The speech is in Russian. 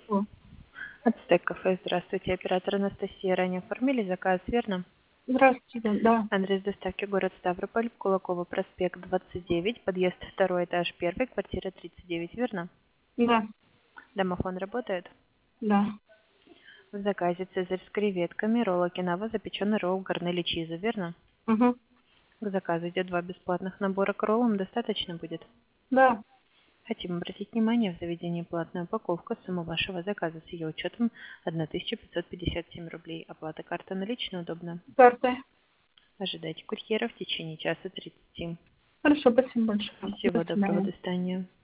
О, Ацтек кафе, здравствуйте. Оператор Анастасия. Ранее оформили заказ, верно? здравствуйте, да, Адрес доставки город Ставрополь, Кулакова, проспект 29, подъезд 2, этаж 1, квартира 39, верно? да, Домофон работает? да. В заказе цезарь с креветками, ролл окинава, запеченный ролл гарнели чиза, верно? Угу. К заказу идет 2 бесплатных набора к роллам, достаточно будет? Да, Хотим обратить внимание, в заведении платная упаковка, сумма вашего заказа с ее учетом 1557 рублей. Оплата карта наличная удобно. карта. Ожидайте курьера в течение часа 30. Хорошо, спасибо большое. До Всего доброго, свидания. до свидания.